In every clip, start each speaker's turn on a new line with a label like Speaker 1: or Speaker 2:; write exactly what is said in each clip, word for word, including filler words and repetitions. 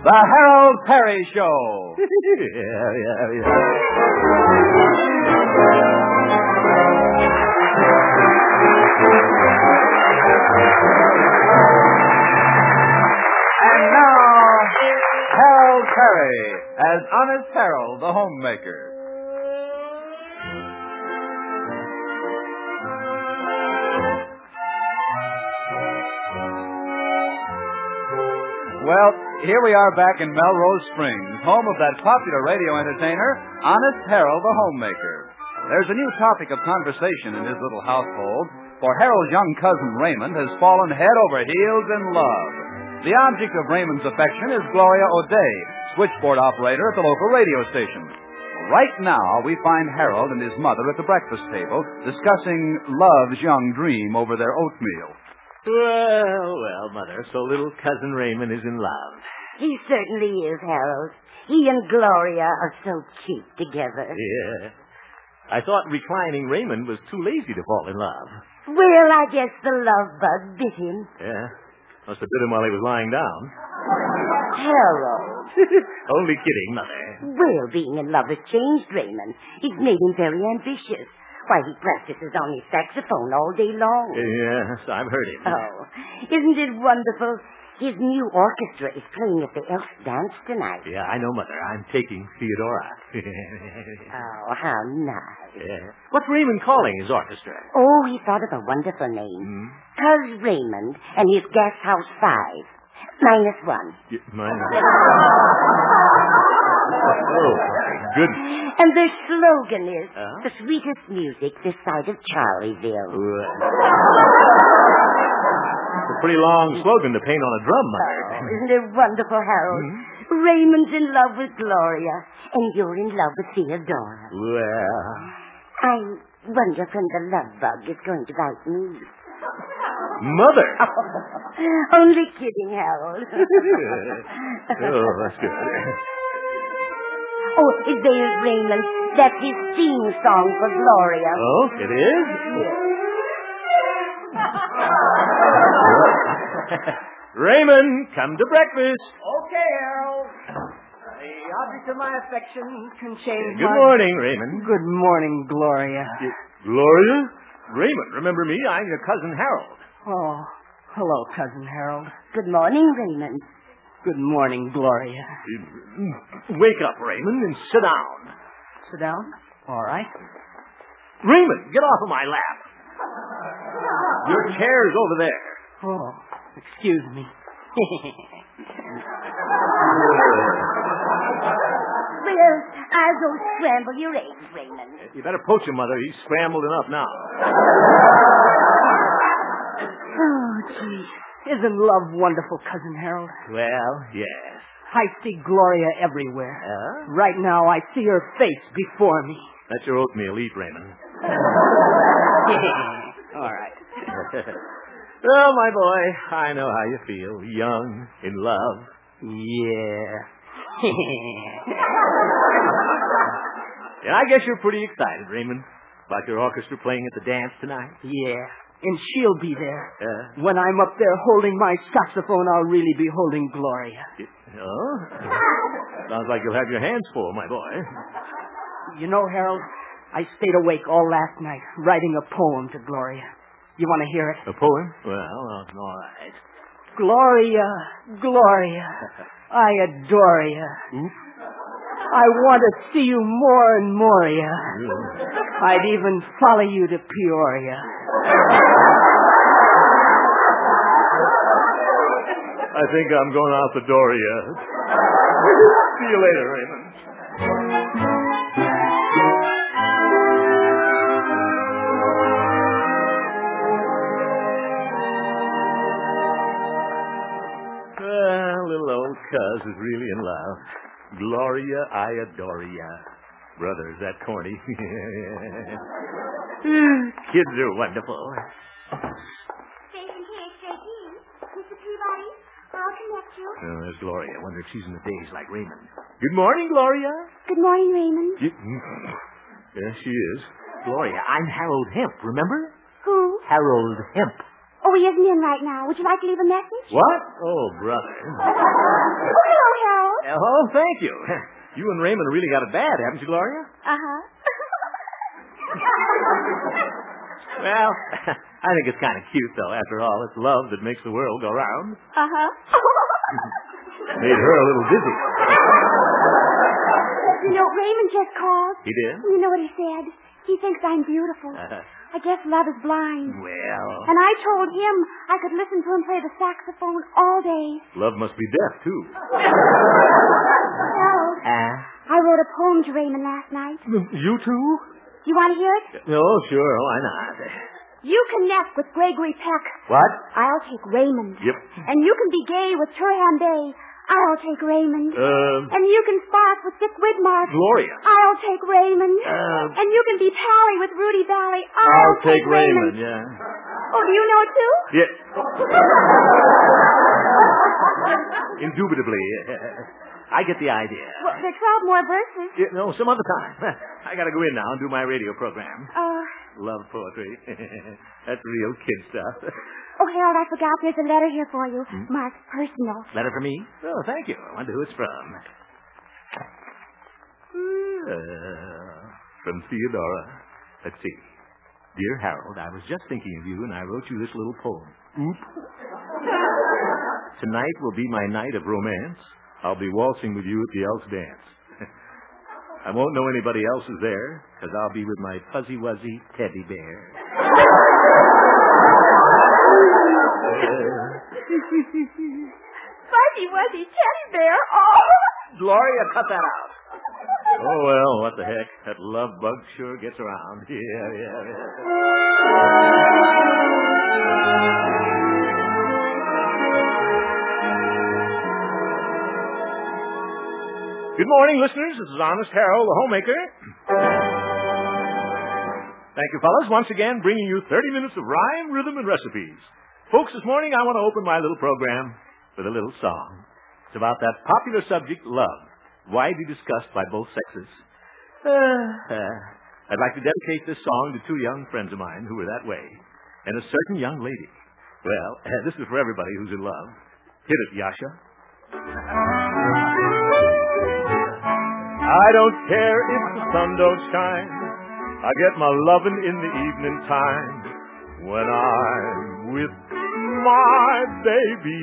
Speaker 1: The Harold Perry Show.
Speaker 2: yeah, yeah, yeah.
Speaker 1: And now, Harold Perry as Honest Harold, the homemaker. Well, here we are back in Melrose Springs, home of that popular radio entertainer, Honest Harold, the homemaker. There's a new topic of conversation in his little household, for Harold's young cousin Raymond has fallen head over heels in love. The object of Raymond's affection is Gloria O'Day, switchboard operator at the local radio station. Right now, we find Harold and his mother at the breakfast table discussing love's young dream over their oatmeal.
Speaker 2: Well, well, Mother, so little cousin Raymond is in love.
Speaker 3: He certainly is, Harold. He and Gloria are so cute together.
Speaker 2: Yeah. I thought reclining Raymond was too lazy to fall in love.
Speaker 3: Well, I guess the love bug bit him.
Speaker 2: Yeah. Must have bit him while he was lying down.
Speaker 3: Harold.
Speaker 2: Only kidding, Mother.
Speaker 3: Well, being in love has changed Raymond. It's made him very ambitious. Why, he practices on his saxophone all day long.
Speaker 2: Yes, I've heard him.
Speaker 3: Oh, isn't it wonderful? His new orchestra is playing at the Elks Dance tonight.
Speaker 2: Yeah, I know, Mother. I'm taking Theodora.
Speaker 3: Oh, how nice.
Speaker 2: Yeah. What's Raymond calling his orchestra?
Speaker 3: Oh, he thought of a wonderful name.
Speaker 2: Hmm?
Speaker 3: Cuz Raymond and his Gas House Five. Minus one.
Speaker 2: Yeah, mine. Oh, goodness.
Speaker 3: And their slogan is,
Speaker 2: huh?
Speaker 3: the sweetest music this side of Charlieville.
Speaker 2: It's a pretty long slogan to paint on a drum, Mother.
Speaker 3: Oh, isn't it wonderful, Harold? Mm-hmm. Raymond's in love with Gloria, and you're in love with Theodora.
Speaker 2: Well...
Speaker 3: I wonder when the love bug is going to bite me.
Speaker 2: Mother!
Speaker 3: Oh, only kidding, Harold.
Speaker 2: Oh, that's good.
Speaker 3: Oh, there's Raymond. That's his theme song for Gloria.
Speaker 2: Oh, it is? Raymond, come to breakfast.
Speaker 4: Okay, Harold. The object of my affection can change
Speaker 2: Good
Speaker 4: my...
Speaker 2: morning, Raymond.
Speaker 4: Good morning, Gloria.
Speaker 2: Gloria? Raymond, remember me? I'm your cousin Harold.
Speaker 4: Oh, hello, Cousin Harold.
Speaker 3: Good morning, Raymond.
Speaker 4: Good morning, Gloria.
Speaker 2: Wake up, Raymond, and sit down.
Speaker 4: Sit down? All right.
Speaker 2: Raymond, get off of my lap. Your chair's over there.
Speaker 4: Oh, excuse me.
Speaker 3: Well, I'll go scramble your eggs, Raymond.
Speaker 2: You better poach him, Mother. He's scrambled enough now.
Speaker 4: Oh, gee. Isn't love wonderful, Cousin Harold?
Speaker 2: Well, yes.
Speaker 4: I see Gloria everywhere.
Speaker 2: Uh?
Speaker 4: Right now, I see her face before me.
Speaker 2: That's your oatmeal. Eat, Raymond.
Speaker 4: All right.
Speaker 2: Well, my boy, I know how you feel. Young, in love.
Speaker 4: Yeah.
Speaker 2: And I guess you're pretty excited, Raymond, about your orchestra playing at the dance tonight.
Speaker 4: Yeah. And she'll be there.
Speaker 2: Uh,
Speaker 4: when I'm up there holding my saxophone, I'll really be holding Gloria.
Speaker 2: Oh? Sounds like you'll have your hands full, my boy.
Speaker 4: You know, Harold, I stayed awake all last night writing a poem to Gloria. You want to hear it?
Speaker 2: A poem? Well, uh, all right.
Speaker 4: Gloria, Gloria, I adore you.
Speaker 2: Oop.
Speaker 4: I want to see you more and more, yeah. I'd even follow you to Peoria.
Speaker 2: I think I'm going out the door yet. See you later, Raymond. Well, little old Cuz is really in love. Gloria, I adore ya. Brother, is that corny? Kids are wonderful.
Speaker 5: Station here, Shaky. Mister Peabody, I'll connect you.
Speaker 2: Oh, there's Gloria. I wonder if she's in a daze like Raymond. Good morning, Gloria.
Speaker 5: Good morning, Raymond.
Speaker 2: You... Yes, she is. Gloria, I'm Harold Hemp, remember?
Speaker 5: Who?
Speaker 2: Harold Hemp.
Speaker 5: Oh, he isn't in right now. Would you like to leave a message?
Speaker 2: What? Oh, brother.
Speaker 5: Oh, hello, Harold.
Speaker 2: Oh, thank you. You and Raymond really got it bad, haven't you, Gloria?
Speaker 5: Uh-huh.
Speaker 2: Well, I think it's kind of cute, though. After all, it's love that makes the world go round.
Speaker 5: Uh-huh.
Speaker 2: Made her a little dizzy.
Speaker 5: You know, Raymond just called.
Speaker 2: He did?
Speaker 5: You know what he said? He thinks I'm beautiful.
Speaker 2: Uh,
Speaker 5: I guess love is blind.
Speaker 2: well...
Speaker 5: And I told him I could listen to him play the saxophone all day.
Speaker 2: Love must be deaf, too.
Speaker 5: Harold,
Speaker 2: Uh,
Speaker 5: I wrote a poem to Raymond last night.
Speaker 2: you too?
Speaker 5: Do you want to hear it?
Speaker 2: Oh, sure. Why not?
Speaker 5: You can nest with Gregory Peck.
Speaker 2: What?
Speaker 5: I'll take Raymond.
Speaker 2: Yep.
Speaker 5: And you can be gay with Turhan Bay. I'll take Raymond.
Speaker 2: Um,
Speaker 5: And you can spark with Dick Widmark.
Speaker 2: Gloria.
Speaker 5: I'll take Raymond.
Speaker 2: Uh,
Speaker 5: and you can be Pally with Rudy Valley. I'll,
Speaker 2: I'll take Raymond, yeah.
Speaker 5: Oh, do you know it too?
Speaker 2: Yeah. Indubitably. I get the idea.
Speaker 5: Well, there are twelve more verses.
Speaker 2: Yeah, no, some other time. I gotta go in now and do my radio program.
Speaker 5: Uh,
Speaker 2: Love poetry. That's real kid stuff.
Speaker 5: oh, Harold, I forgot there's a letter here for you.
Speaker 2: Hmm?
Speaker 5: Marked personal.
Speaker 2: Letter for me? Oh, thank you. I wonder who it's from. Uh, from Theodora. Let's see. Dear Harold, I was just thinking of you, and I wrote you this little poem. Oop. Tonight will be my night of romance. I'll be waltzing with you at the Elks dance. I won't know anybody else is there, because I'll be with my fuzzy-wuzzy teddy bear.
Speaker 5: Fuzzy Wuzzy Teddy Bear. Oh!
Speaker 2: Gloria, cut that out. Oh, well, what the heck. That love bug sure gets around. Yeah, yeah, yeah. Good morning, listeners. This is Honest Harold, the homemaker. Thank you, fellas, once again bringing you thirty minutes of rhyme, rhythm, and recipes. Folks, this morning I want to open my little program with a little song. It's about that popular subject, love, widely discussed by both sexes. Uh, uh, I'd like to dedicate this song to two young friends of mine who were that way, and a certain young lady. Well, uh, this is for everybody who's in love. Hit it, Yasha. I don't care if the sun don't shine. I get my lovin' in the evening time when I'm with my baby.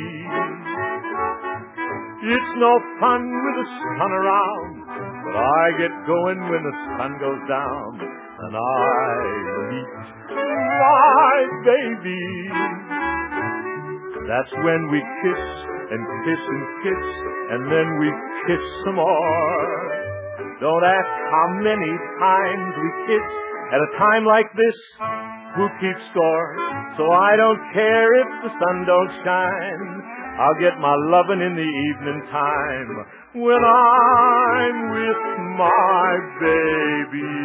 Speaker 2: It's no fun with the sun around, but I get going when the sun goes down and I meet my baby. That's when we kiss and kiss and kiss, and then we kiss some more. Don't ask how many times we kiss at a time like this. Who keeps score? So I don't care if the sun don't shine. I'll get my lovin' in the evening time when I'm with my baby.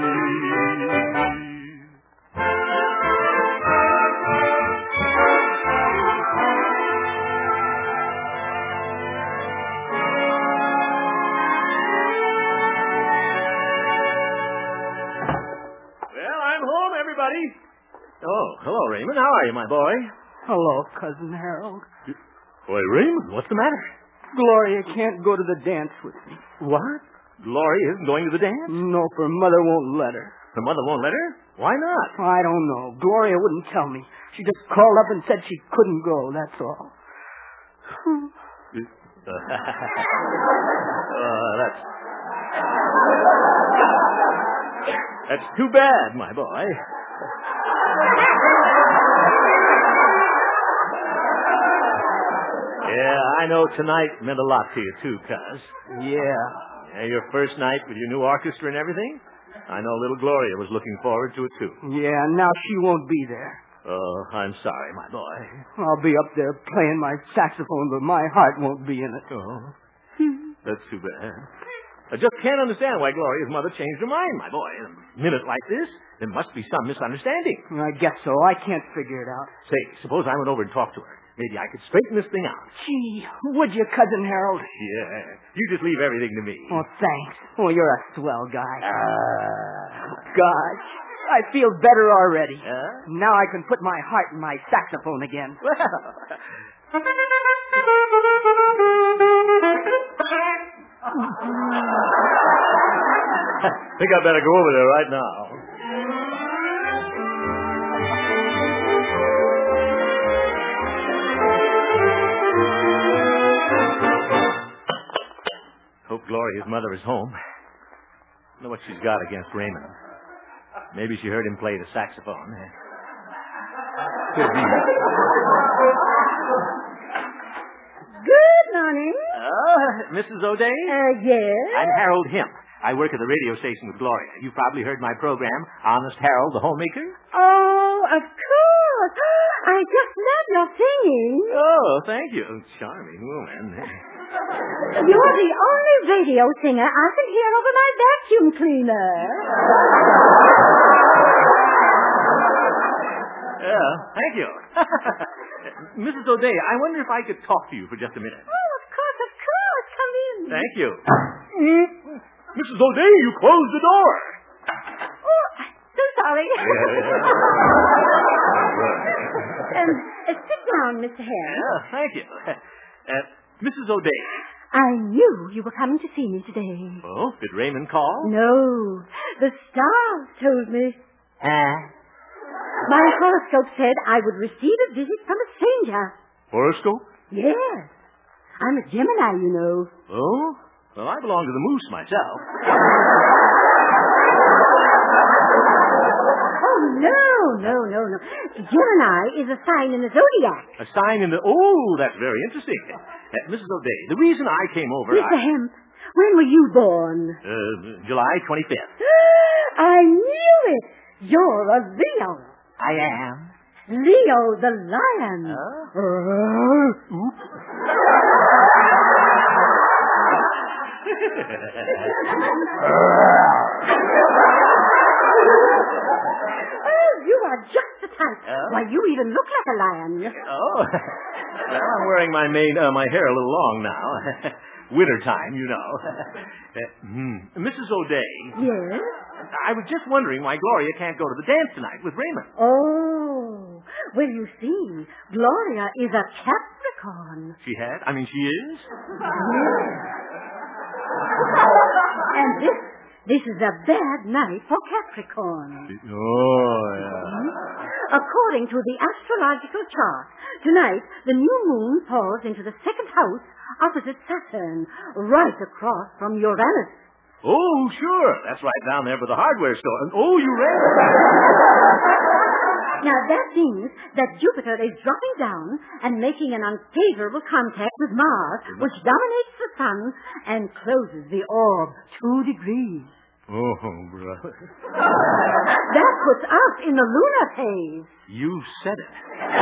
Speaker 2: Oh, hello, Raymond. How are you, my boy?
Speaker 4: Hello, Cousin Harold.
Speaker 2: Boy, Raymond, what's the matter?
Speaker 4: Gloria can't go to the dance with me.
Speaker 2: What? Gloria isn't going to the dance?
Speaker 4: No, for Mother won't let her.
Speaker 2: Her mother won't let her? Why not?
Speaker 4: I don't know. Gloria wouldn't tell me. She just called up and said she couldn't go, that's all.
Speaker 2: uh, that's... That's too bad, my boy. Yeah, I know tonight meant a lot to you, too, Cuz.
Speaker 4: Yeah.
Speaker 2: Yeah, your first night with your new orchestra and everything? I know little Gloria was looking forward to it, too.
Speaker 4: Yeah, now she won't be there.
Speaker 2: Oh, I'm sorry, my boy.
Speaker 4: I'll be up there playing my saxophone, but my heart won't be in it.
Speaker 2: Oh, that's too bad. I just can't understand why Gloria's mother changed her mind, my boy. In a minute like this, there must be some misunderstanding.
Speaker 4: I guess so. I can't figure it out.
Speaker 2: Say, suppose I went over and talked to her. Maybe I could straighten this thing out.
Speaker 4: Gee, would you, Cousin Harold?
Speaker 2: Yeah. You just leave everything to me.
Speaker 4: Oh, thanks. Oh, you're a swell guy.
Speaker 2: Uh...
Speaker 4: Gosh, I feel better already.
Speaker 2: Huh?
Speaker 4: Now I can put my heart in my saxophone again.
Speaker 2: Well... I think I'd better go over there right now. Hope Gloria's mother is home. I know what she's got against Raymond. Maybe she heard him play the saxophone. Could be.
Speaker 3: Good morning.
Speaker 2: Uh, Missus O'Day?
Speaker 3: Uh, yes?
Speaker 2: I'm Harold Hemp. I work at the radio station with Gloria. You've probably heard my program, Honest Harold, the Homemaker.
Speaker 3: Oh, of course. I just love your singing.
Speaker 2: Oh, thank you. Charming woman.
Speaker 3: You're the only radio singer I can hear over my vacuum cleaner.
Speaker 2: Yeah, thank you. Missus O'Day, I wonder if I could talk to you for just a minute.
Speaker 3: Oh, of course, of course. Come in.
Speaker 2: Thank you. Missus O'Day, you closed the door.
Speaker 3: Oh, so sorry. um, uh, sit down, Mister Hare.
Speaker 2: Yeah, thank you. Uh, Missus O'Day.
Speaker 3: I knew you were coming to see me today.
Speaker 2: Oh, did Raymond call?
Speaker 3: No, the stars told me.
Speaker 2: Huh?
Speaker 3: My horoscope said I would receive a visit from a stranger.
Speaker 2: Horoscope?
Speaker 3: Yes. I'm a Gemini, you know.
Speaker 2: Oh? Well, I belong to the Moose myself.
Speaker 3: Oh, no, no, no, no. Gemini is a sign in the zodiac.
Speaker 2: A sign in the... Oh, that's very interesting. Uh, Missus O'Day, the reason I came over...
Speaker 3: Mister
Speaker 2: I...
Speaker 3: Hemp, when were you born?
Speaker 2: Uh, July twenty-fifth.
Speaker 3: I knew it. You're a Leo.
Speaker 2: I am.
Speaker 3: Leo the lion.
Speaker 2: Huh?
Speaker 3: Uh,
Speaker 2: Oops.
Speaker 3: Oh, you are just the type.
Speaker 2: Oh?
Speaker 3: Why, you even look like a lion.
Speaker 2: Oh. Well, I'm wearing my mane, uh, my hair a little long now. Winter time, you know. Uh, hmm. Missus O'Day.
Speaker 3: Yes?
Speaker 2: I was just wondering why Gloria can't go to the dance tonight with Raymond.
Speaker 3: Oh. Well, you see, Gloria is a Capricorn.
Speaker 2: She had? I mean, she is?
Speaker 3: Yes. And this, this is a bad night for Capricorn.
Speaker 2: Oh, yeah.
Speaker 3: According to the astrological chart, tonight the new moon falls into the second house opposite Saturn, right across from Uranus.
Speaker 2: Oh, sure. That's right down there by the hardware store. And, oh, Uranus.
Speaker 3: Now, that means that Jupiter is dropping down and making an unfavorable contact with Mars, which dominates the sun and closes the orb two degrees.
Speaker 2: Oh, brother.
Speaker 3: That puts us in the lunar phase.
Speaker 2: You said it.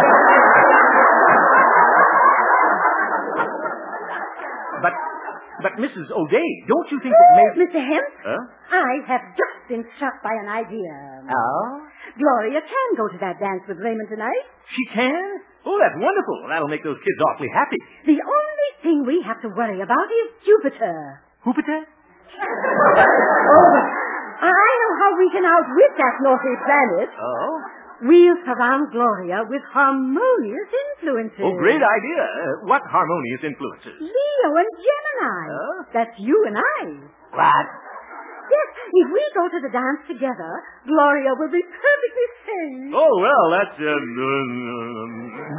Speaker 2: But, but Missus O'Day, don't you think that maybe...
Speaker 3: Mister Hemp,
Speaker 2: Huh?
Speaker 3: I have just been struck by an idea.
Speaker 2: Oh?
Speaker 3: Gloria can go to that dance with Raymond tonight.
Speaker 2: She can? Oh, that's wonderful. That'll make those kids awfully happy.
Speaker 3: The only thing we have to worry about is Jupiter.
Speaker 2: Jupiter?
Speaker 3: Oh, I know how we can outwit that naughty planet.
Speaker 2: Oh?
Speaker 3: We'll surround Gloria with harmonious influences.
Speaker 2: Oh, great idea. Uh, what harmonious influences?
Speaker 3: Leo and Gemini.
Speaker 2: Huh?
Speaker 3: That's you and I.
Speaker 2: What?
Speaker 3: Yes, if we go to the dance together, Gloria will be perfectly safe.
Speaker 2: Oh, well, that's... Uh, um,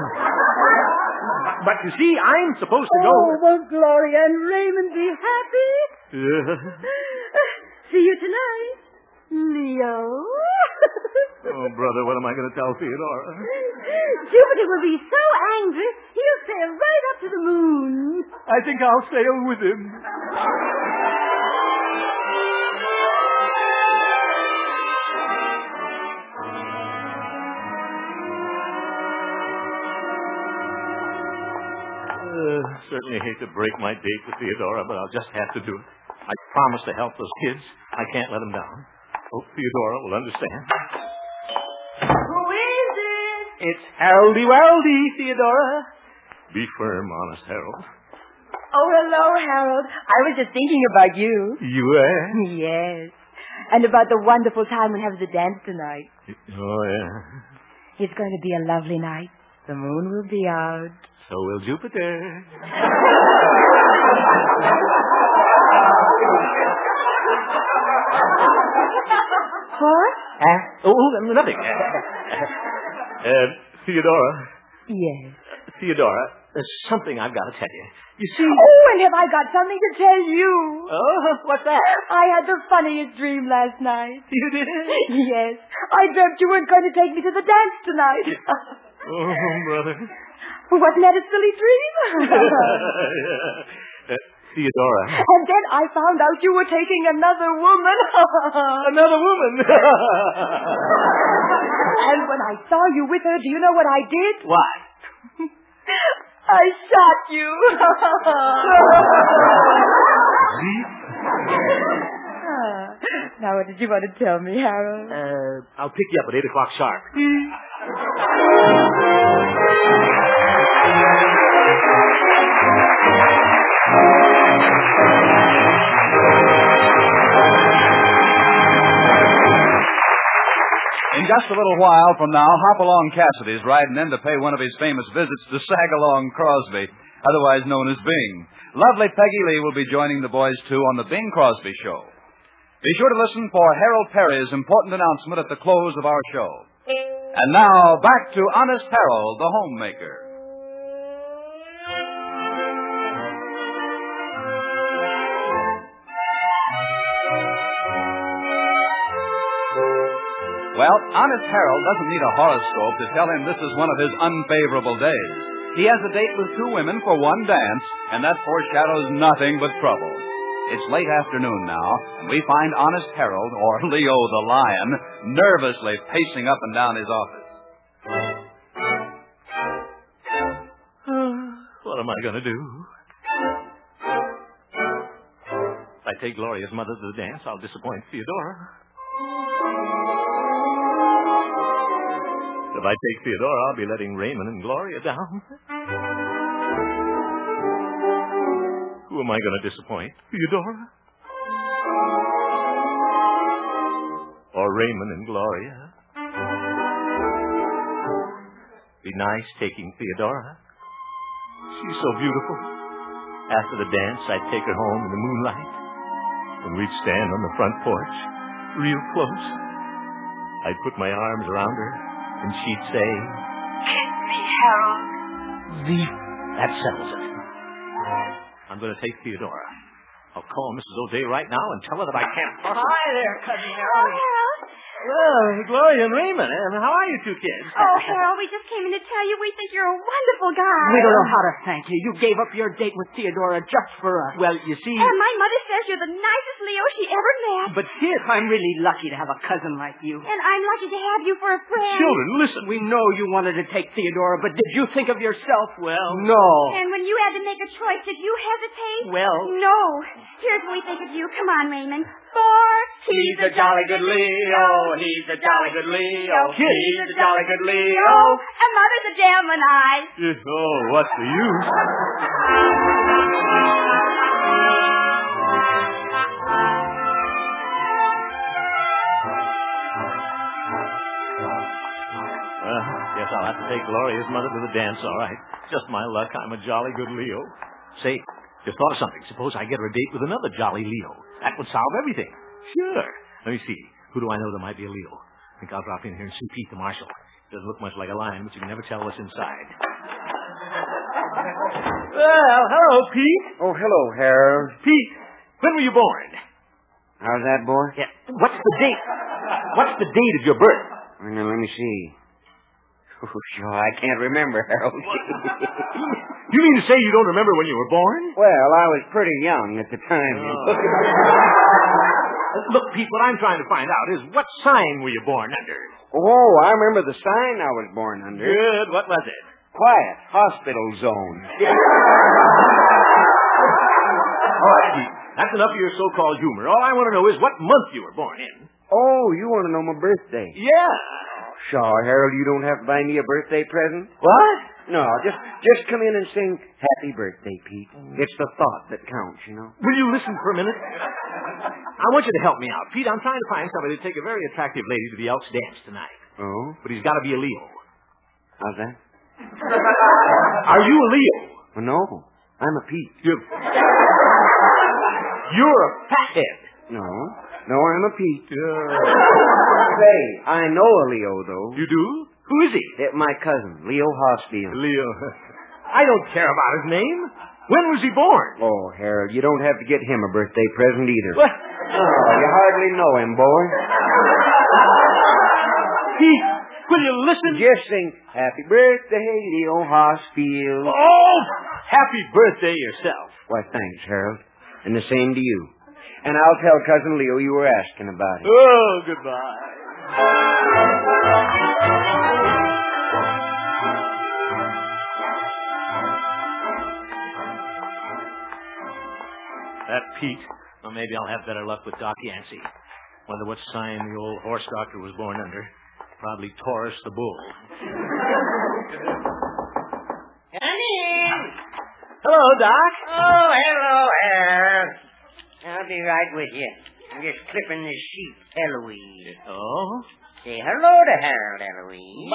Speaker 2: but you see, I'm supposed to go...
Speaker 3: Oh, will Gloria and Raymond be happy?
Speaker 2: Uh,
Speaker 3: See you tonight, Leo.
Speaker 2: oh, brother, what am I going to tell Theodora?
Speaker 3: Jupiter will be so angry, he'll sail right up to the moon.
Speaker 2: I think I'll sail with him. Uh, certainly hate to break my date with Theodora, but I'll just have to do it. I promised to help those kids. I can't let them down. Hope Theodora will understand.
Speaker 3: Who is it?
Speaker 2: It's Haroldy Waldy, Theodora. Be firm, honest Harold.
Speaker 6: Oh, hello, Harold. I was just thinking about you.
Speaker 2: You are?
Speaker 6: Yes. And about the wonderful time we have at the dance tonight.
Speaker 2: Oh, yeah.
Speaker 6: It's going to be a lovely night. The moon will be out.
Speaker 2: So will Jupiter.
Speaker 3: What?
Speaker 2: Uh, oh, nothing. Uh, Theodora.
Speaker 6: Yes.
Speaker 2: Theodora, there's something I've got to tell you. You see...
Speaker 6: Oh, and have I got something to tell you?
Speaker 2: Oh, what's that?
Speaker 6: I had the funniest dream last night.
Speaker 2: You did?
Speaker 6: Yes. I dreamt you weren't going to take me to the dance tonight.
Speaker 2: Oh, brother.
Speaker 6: Wasn't that a silly dream?
Speaker 2: uh, Theodora.
Speaker 6: And then I found out you were taking another woman.
Speaker 2: Another woman?
Speaker 6: And when I saw you with her, do you know what I did?
Speaker 2: What?
Speaker 6: I shot you. Now, what did you want to tell me, Harold?
Speaker 2: Uh, I'll pick you up at eight o'clock sharp.
Speaker 1: In just a little while from now, Hopalong Cassidy's riding in to pay one of his famous visits to Sagalong Crosby, otherwise known as Bing. Lovely Peggy Lee will be joining the boys, too, on the Bing Crosby Show. Be sure to listen for Harold Perry's important announcement at the close of our show. And now, back to Honest Harold, the homemaker. Well, Honest Harold doesn't need a horoscope to tell him this is one of his unfavorable days. He has a date with two women for one dance, and that foreshadows nothing but trouble. It's late afternoon now, and we find Honest Harold, or Leo the Lion, nervously pacing up and down his office.
Speaker 2: What am I going to do? If I take Gloria's mother to the dance, I'll disappoint Theodora. If I take Theodora, I'll be letting Raymond and Gloria down. Who am I going to disappoint? Theodora? Or Raymond and Gloria? Be nice taking Theodora. She's so beautiful. After the dance, I'd take her home in the moonlight, and we'd stand on the front porch, real close. I'd put my arms around her, and she'd say,
Speaker 6: Kiss me, Harold.
Speaker 2: Zee. That settles it. I'm going to take Theodora. I'll call Missus O'Day right now and tell her that I can't possibly...
Speaker 4: Hi there, Cousin Harold.
Speaker 5: Harold.
Speaker 2: Well, Gloria and Raymond, and how are you two kids?
Speaker 5: Oh, Harold, we just came in to tell you we think you're a wonderful guy.
Speaker 4: We don't know how to thank you. You gave up your date with Theodora just for us.
Speaker 2: Well, you see...
Speaker 5: And my mother says you're the nicest Leo she ever met.
Speaker 4: But, kid, I'm really lucky to have a cousin like you.
Speaker 5: And I'm lucky to have you for a friend.
Speaker 2: Children, listen.
Speaker 4: We know you wanted to take Theodora, but did you think of yourself?
Speaker 2: Well...
Speaker 4: No.
Speaker 5: And when you had to make a choice, did you hesitate?
Speaker 4: Well...
Speaker 5: No. Here's what we think of you. Come on, Raymond. For
Speaker 4: He's a jolly good Leo. He's a jolly good Leo.
Speaker 2: Kid.
Speaker 4: He's a jolly good Leo.
Speaker 5: and Mother's a Gemini.
Speaker 2: Oh, what's the use? Well, guess I'll have to take Gloria's mother to the dance, all right. Just my luck, I'm a jolly good Leo. Say, just thought of something. Suppose I get her a date with another jolly Leo. That would solve everything. Sure. Let me see. Who do I know that might be a Leo? I think I'll drop in here and see Pete the Marshal. Doesn't look much like a lion, but you can never tell what's inside. Well, hello, Pete.
Speaker 7: Oh, hello, Harold.
Speaker 2: Pete, when were you born?
Speaker 7: How's that, boy?
Speaker 2: Yeah. What's the date? What's the date of your birth?
Speaker 7: Well, now, let me see. Oh, sure, I can't remember, Harold.
Speaker 2: You mean to say you don't remember when you were born?
Speaker 7: Well, I was pretty young at the time.
Speaker 2: Oh. Look, Pete, what I'm trying to find out is what sign were you born under?
Speaker 7: Oh, I remember the sign I was born under.
Speaker 2: Good. What was it?
Speaker 7: Quiet. Hospital zone.
Speaker 2: All right, Pete. That's enough of your so-called humor. All I want to know is what month you were born in.
Speaker 7: Oh, you want to know my birthday?
Speaker 2: Yeah.
Speaker 7: Sure, Harold, you don't have to buy me a birthday present?
Speaker 2: What?
Speaker 7: No, just just come in and sing Happy Birthday, Pete. It's the thought that counts, you know.
Speaker 2: Will you listen for a minute? I want you to help me out. Pete, I'm trying to find somebody to take a very attractive lady to the Elks dance tonight.
Speaker 7: Oh?
Speaker 2: But he's got to be a Leo.
Speaker 7: How's that?
Speaker 2: Are you a Leo?
Speaker 7: Well, no, I'm a Pete.
Speaker 2: You... You're a fathead.
Speaker 7: No. No, I'm a Pete.
Speaker 2: Yeah.
Speaker 7: Say, I know a Leo, though.
Speaker 2: You do? Who is he?
Speaker 7: Eh, my cousin, Leo Hospital.
Speaker 2: Leo. I don't care about his name. When was he born?
Speaker 7: Oh, Harold, you don't have to get him a birthday present either.
Speaker 2: What?
Speaker 7: Oh, you hardly know him, boy.
Speaker 2: Pete, will you listen?
Speaker 7: Just sing, Happy Birthday, Leo Hospital.
Speaker 2: Oh, happy birthday yourself.
Speaker 7: Why, thanks, Harold. And the same to you. And I'll tell Cousin Leo you were asking about it.
Speaker 2: Oh, goodbye. That Pete. Well, maybe I'll have better luck with Doc Yancey. Wonder what sign the old horse doctor was born under. Probably Taurus the bull.
Speaker 8: Come in.
Speaker 2: Hello, Doc.
Speaker 8: Oh, hello, Harold. I'll be right with you. I'm just clipping this sheep, Eloise.
Speaker 2: Oh?
Speaker 8: Say hello to Harold, Eloise.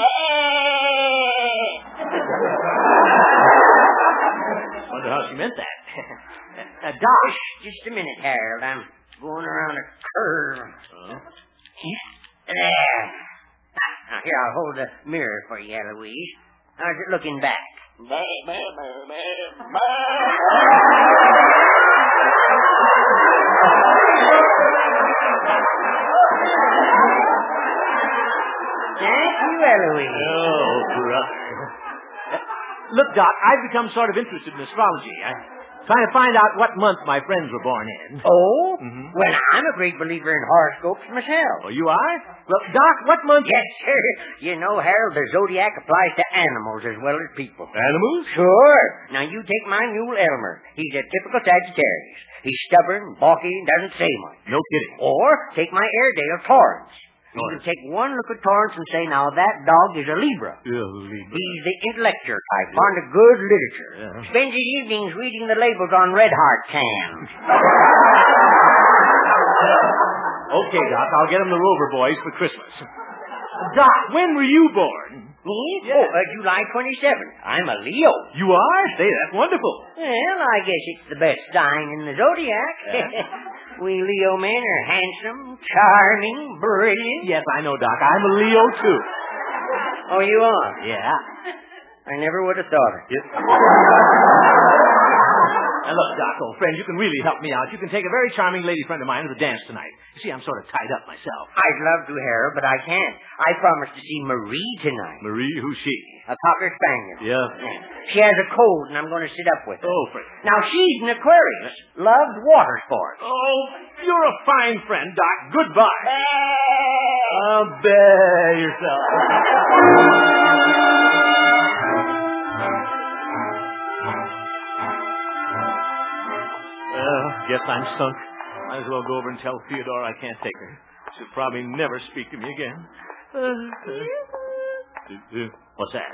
Speaker 2: Wonder how she meant that. uh, Doc.
Speaker 8: Just a minute, Harold. I'm going around a curve.
Speaker 2: Oh?
Speaker 8: There. Now, here, I'll hold the mirror for you, Eloise. How's it looking back? Thank you, Eloise.
Speaker 2: Oh, brother. Uh, look, Doc, I've become sort of interested in astrology. I'm trying to find out what month my friends were born in.
Speaker 8: Oh?
Speaker 2: Mm-hmm.
Speaker 8: Well, I'm a great believer in horoscopes myself.
Speaker 2: Oh, you are? Well, Doc, what month...
Speaker 8: Yes, sir. You know, Harold, the zodiac applies to animals as well as people.
Speaker 2: Animals?
Speaker 8: Sure. Now, you take my mule, Elmer. He's a typical Sagittarius. He's stubborn, balky, and doesn't say much.
Speaker 2: No kidding.
Speaker 8: Or take my Airedale, Torrance. You
Speaker 2: Torrance.
Speaker 8: can take one look at Torrance and say, now, that dog is a Libra.
Speaker 2: Yeah, Libra.
Speaker 8: He's the intellectual type, fond of good literature.
Speaker 2: Yeah.
Speaker 8: Spends his evenings reading the labels on Red Heart cans.
Speaker 2: Okay, Doc, I'll get him the Rover Boys for Christmas. Doc, when were you born?
Speaker 8: Me?
Speaker 2: Yeah.
Speaker 8: Oh, uh, July twenty-seventh. I'm a Leo.
Speaker 2: You are? Say, that's wonderful.
Speaker 8: Well, I guess it's the best sign in the zodiac. We Leo men are handsome, charming, brilliant.
Speaker 2: Yes, I know, Doc. I'm a Leo, too.
Speaker 8: Oh, you are?
Speaker 2: Yeah.
Speaker 8: I never would have thought it.
Speaker 2: Yes. Now, look, Doc, old friend, you can really help me out. You can take a very charming lady friend of mine to the dance tonight. You see, I'm sort of tied up myself.
Speaker 8: I'd love to, Harold, but I can't. I promised to see Marie tonight.
Speaker 2: Marie, who's she?
Speaker 8: A Cocker Spaniel.
Speaker 2: Yeah.
Speaker 8: She has a cold, and I'm going to sit up with her.
Speaker 2: Oh, friend.
Speaker 8: Now, she's an Aquarius. Loves water sports.
Speaker 2: Oh, you're a fine friend, Doc. Goodbye. Oh, bear yourself. Well, guess I'm sunk. Might as well go over and tell Theodore I can't take her. She'll probably never speak to me again. Uh, uh, uh, what's that?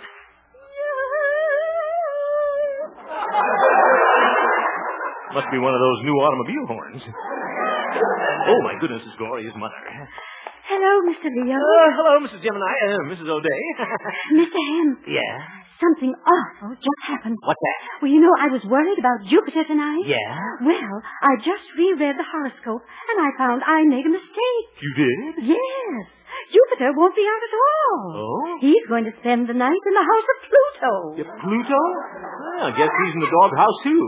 Speaker 2: Must be one of those new automobile horns. Oh, my goodness, it's Gloria's mother.
Speaker 3: Hello, Mister Leo.
Speaker 2: Uh, hello, Missus Gemini. Uh, Missus O'Day.
Speaker 3: Mister Ham.
Speaker 2: Yeah?
Speaker 3: Something awful just happened.
Speaker 2: What's that?
Speaker 3: Well, you know, I was worried about Jupiter tonight.
Speaker 2: Yeah?
Speaker 3: Well, I just reread the horoscope, and I found I made a mistake.
Speaker 2: You did?
Speaker 3: Yes. Jupiter won't be out at all.
Speaker 2: Oh?
Speaker 3: He's going to spend the night in the house of Pluto.
Speaker 2: Yeah, Pluto? Well, I guess he's in the doghouse, too.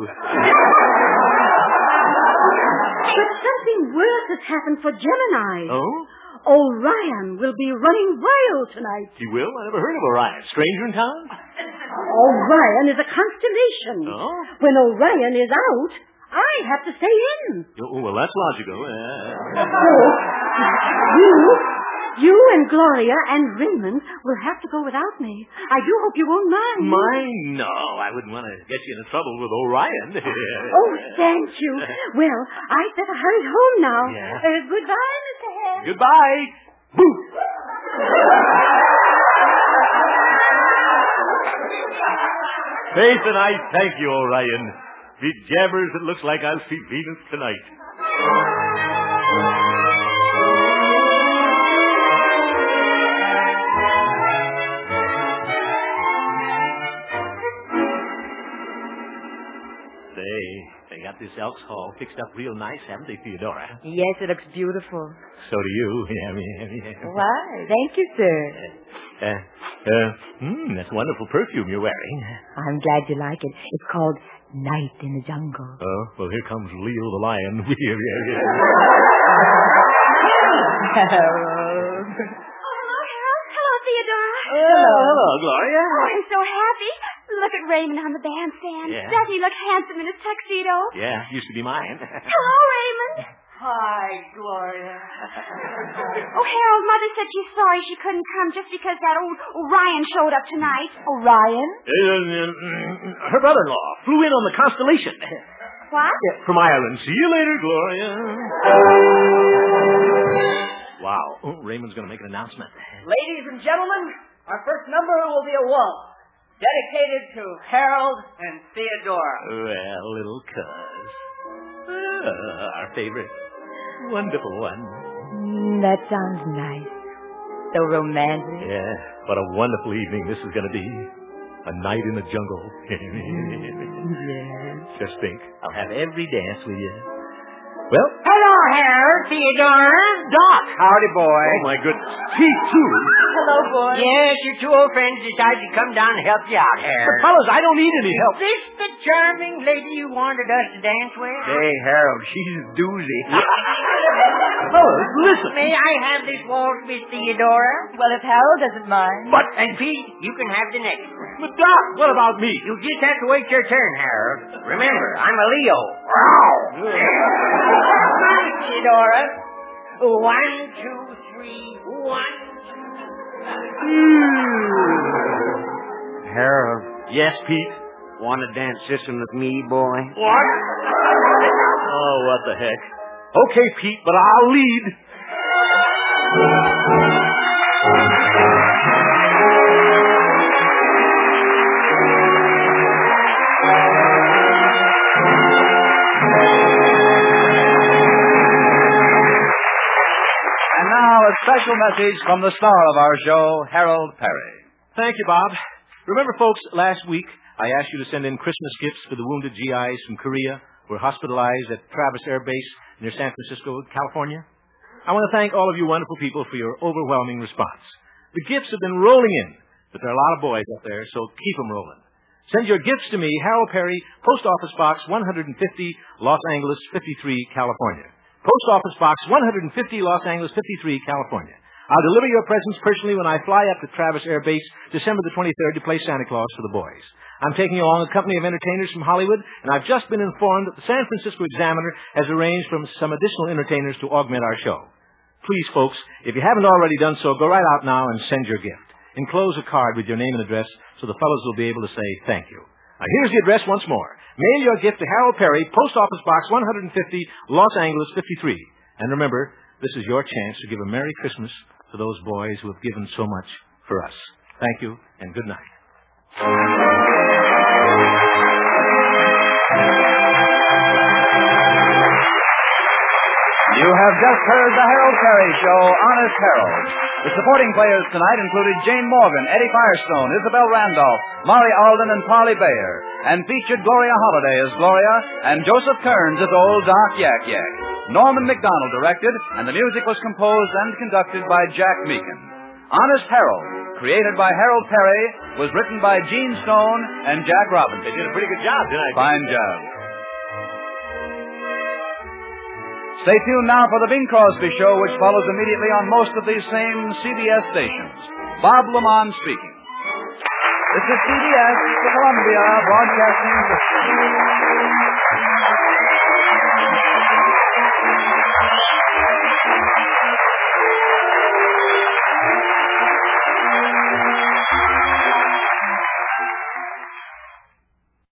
Speaker 3: But something worse has happened for Gemini.
Speaker 2: Oh?
Speaker 3: Orion will be running wild tonight.
Speaker 2: He will? I never heard of Orion. Stranger in town?
Speaker 3: Orion is a constellation.
Speaker 2: Oh?
Speaker 3: When Orion is out, I have to stay in.
Speaker 2: Oh, well, that's logical. Uh...
Speaker 3: So, you, you and Gloria and Raymond will have to go without me. I do hope you won't mind.
Speaker 2: Mine? No, I wouldn't want to get you into trouble with Orion.
Speaker 3: Oh, thank you. Well, I'd better hurry home now.
Speaker 2: Yeah.
Speaker 3: Uh, goodbye, Mister Ham.
Speaker 2: Goodbye. Boo! Faith and I thank you, Orion. Be jabbers, it looks like I'll see Venus tonight. Say, They got this Elks Hall fixed up real nice, haven't they, Theodora?
Speaker 6: Yes, it looks beautiful.
Speaker 2: So do you. Yeah, yeah, yeah.
Speaker 6: Why? Thank you, sir.
Speaker 2: Uh, uh, hmm, that's wonderful perfume you're wearing.
Speaker 6: I'm glad you like it. It's called Night in the Jungle.
Speaker 2: Oh, well, here comes Leo the lion. Yeah, yeah, yeah.
Speaker 3: Hello, Harold. Hello, Theodora.
Speaker 2: Oh, hello, Gloria.
Speaker 3: Oh, I'm so happy. Look at Raymond on the bandstand.
Speaker 2: Yeah.
Speaker 3: Doesn't he look handsome in his tuxedo?
Speaker 2: Yeah, used to be mine.
Speaker 3: Hello, Raymond.
Speaker 4: Hi, Gloria.
Speaker 3: Oh, Harold, Mother said she's sorry she couldn't come just because that old Orion showed up tonight.
Speaker 6: Orion?
Speaker 2: Uh, her brother-in-law flew in on the Constellation.
Speaker 3: What?
Speaker 2: Yeah, from Ireland. See you later, Gloria. Wow. Oh, Raymond's going to make an announcement.
Speaker 4: Ladies and gentlemen, our first number will be a waltz dedicated to Harold and Theodora.
Speaker 2: Well, little cuz. Uh, our favorite. Wonderful one.
Speaker 6: Mm, that sounds nice. So romantic.
Speaker 2: Yeah, what a wonderful evening this is going to be. A night in the jungle.
Speaker 6: Yes.
Speaker 2: Just think, I'll have every dance with you. Well,
Speaker 8: Hello, Harold, Theodora, Doc.
Speaker 7: Howdy, boy.
Speaker 2: oh my goodness. Pete, too.
Speaker 6: Hello, boy.
Speaker 8: Yes, your two old friends decided to come down and help you out,
Speaker 2: But
Speaker 8: Harold.
Speaker 2: fellas, I don't need any help.
Speaker 8: This the charming lady you wanted us to dance with?
Speaker 7: Hey, Harold, she's a doozy.
Speaker 2: Fellas, listen.
Speaker 8: May I have this waltz, Miss Theodora?
Speaker 6: Well, if Harold doesn't mind.
Speaker 2: But,
Speaker 8: And Pete, you can have the next one.
Speaker 2: but Doc, what about me?
Speaker 8: You just have to wait your turn, Harold. Remember, I'm a Leo. Theodora. One, two, three, one.
Speaker 7: Harold,
Speaker 2: Yes, Pete.
Speaker 7: want to dance this one with me, boy?
Speaker 2: What? Oh, what the heck. Okay, Pete, but I'll lead.
Speaker 1: And now a special message from the star of our show, Harold Perry.
Speaker 2: Thank you, Bob. Remember, folks, last week I asked you to send in Christmas gifts for the wounded G Is from Korea who are hospitalized at Travis Air Base near San Francisco, California. I want to thank all of you wonderful people for your overwhelming response. The gifts have been rolling in, but there are a lot of boys up there, so keep them rolling. Send your gifts to me, Harold Perry, Post Office Box one fifty, Los Angeles fifty-three, California. Post Office Box one fifty, Los Angeles fifty-three, California. I'll deliver your presents personally when I fly up to Travis Air Base December the twenty-third to play Santa Claus for the boys. I'm taking along a company of entertainers from Hollywood, and I've just been informed that the San Francisco Examiner has arranged for some additional entertainers to augment our show. Please, folks, if you haven't already done so, go right out now and send your gift. Enclose a card with your name and address so the fellows will be able to say thank you. Now, here's the address once more. Mail your gift to Harold Perry, Post Office Box one fifty, Los Angeles fifty-three. And remember, this is your chance to give a Merry Christmas to those boys who have given so much for us. Thank you, and good night.
Speaker 1: You have just heard the Harold Perry Show, Honest Harold. The supporting players tonight included Jane Morgan, Eddie Firestone, Isabel Randolph, Laurie Alden, and Polly Bayer, and featured Gloria Holiday as Gloria and Joseph Kearns as old Doc Yak Yak. Norman McDonald directed, and the music was composed and conducted by Jack Meakin. Honest Harold, created by Harold Perry, was written by Gene Stone and Jack Robinson.
Speaker 2: They did a pretty good job tonight.
Speaker 1: Fine job. Stay tuned now for the Bing Crosby Show, which follows immediately on most of these same C B S stations. Bob Lamont speaking. This is C B S, the Columbia Broadcasting System.